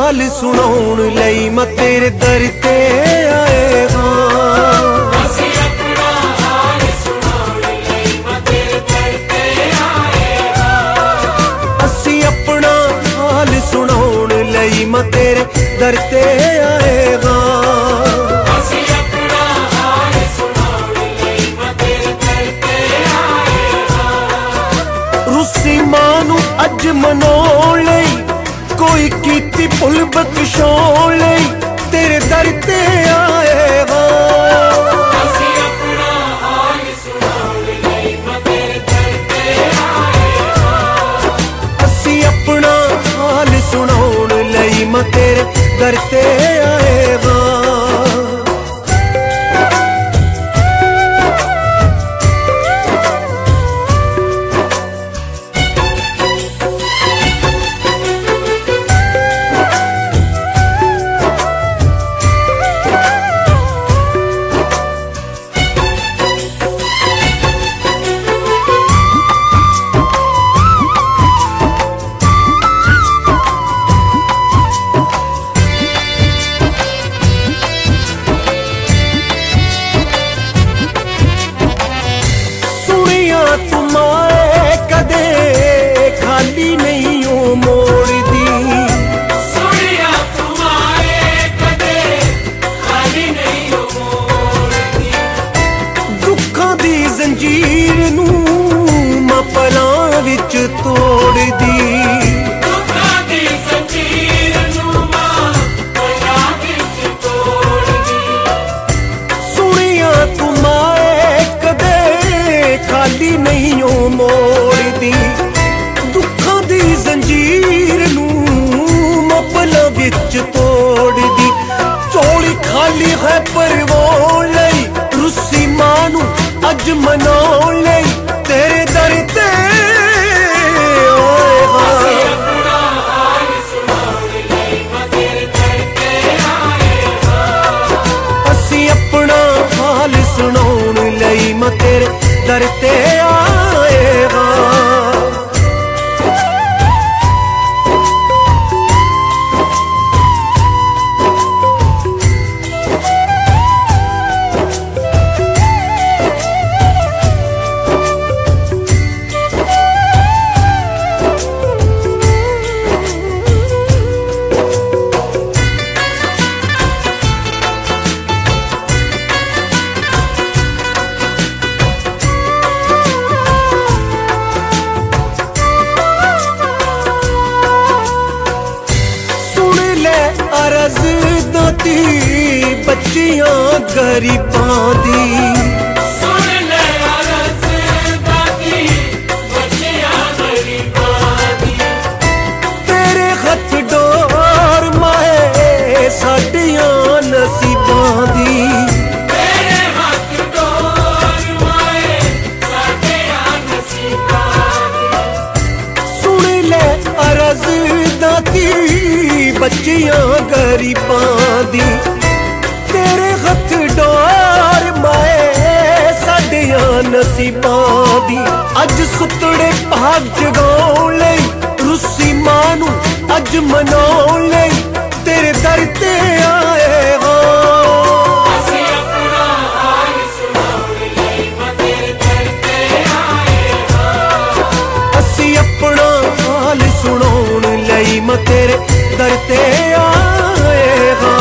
हाल सुनाउण लई मैं तेरे दर ते आए हां। असी अपना हाल सुनाउण लई मैं तेरे दर ते आए हां। असी अपना हाल सुनाउण लई मैं तेरे दर ते आए हां। असी अपना हाल सुनाउण लई मैं तेरे दर ते आए हां। रुसी मां नूं अज मनाउण लई कोई कीती भुल बख्शौण लई तेरे दर ते आए हां। असी अपना हाल सुनाउण लई मैं तेरे दर ते आए हां। असी अपना हाल सुनाउण लई मैं तेरे दर ते आए हां। तुम्हारे कदे खाली नहीं हो मोड़दी। सुनिया तुम्हारे कदे खाली नहीं हो मोड़दी। दुखां दी जंजीर नूं मैं पलां विच तोड़दी। दुखां दी जंजीर नूं मैं पलां विच तोड़दी। सुनिया तुम्हारे कदे खाली नहीं हो मोड़दी। दुखां दी जंजीर नूं मैं पलां विच तोड़दी। झोली खाली है परवाउण लई रुसी मां नूं अज मनाउण लई तेरे दर ते आए हां। असी अपना हाल सुनाउण लई मैं तेरे दर ते आए हां। असी अपना हाल सुनाउण लई मैं तेरे दर ते आए हां। अरज दाती बच्चियां गरीबां दी। सुन ले अरज दाती बच्चियां गरीबां दी। तेरे हथ डोर माए साडियां नसीबां दी। तेरे हथ डोर माए साडियां नसीबां दी। सुन ले अरज दाती बच्चियां गरीबां दी। तेरे हथ डोर माए साडियां नसीबां दी। अज सुतड़े भाग जगाउण लई रुसी मां नूं अज मनाउण लई तेरे दर ते आए हां। असी अपना हाल सुनाउण लई मैं तेरे दर ते आए हां। असी अपना हाल सुनाउण लई मैं तेरे दर ते आए हां।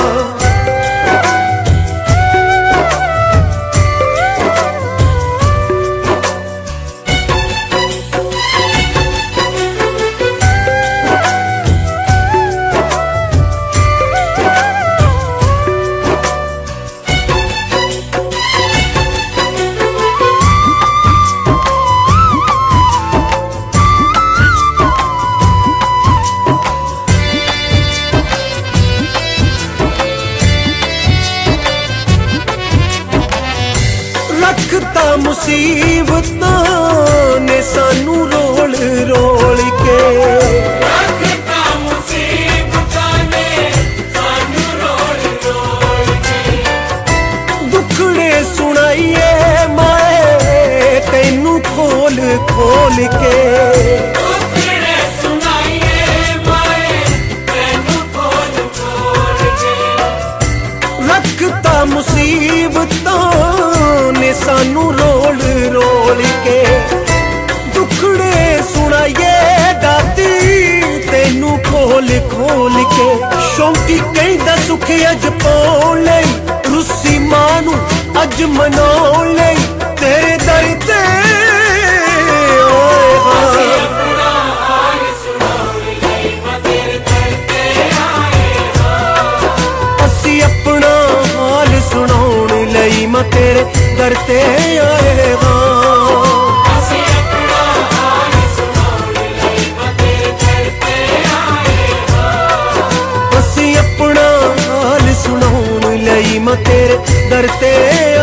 रखता मुसीबतां ने सानू रोल रोल के। रखता मुसीबतां ने सानू रोल रोल के। दुखड़े सुनाइए माए तैनू खोल खोल के। दुखड़े सुनाइए माए तैनू खुशी अज पाउण लई रुसी मां नूं अज मनाउण लई तेरे दर ते आए हां अपना हाल सुनाउण लई मां तेरे दर ते आए हां असी अपना हाल सुनाउण लई मां तेरे दर ते आए हां ਅਸੀਂ ਆਪਣਾ ਹਾਲ ਸੁਣਾਉਣ ਲਈ ਮਾਂ ਤੇਰੇ ਦਰ ਤੇ ਆਏ ਹਾਂ ਅਸੀਂ ਆਪਣਾ ਹਾਲ ਸੁਣਾਉਣ ਲਈ ਮੈਂ ਤੇਰੇ ਦਰ ਤੇ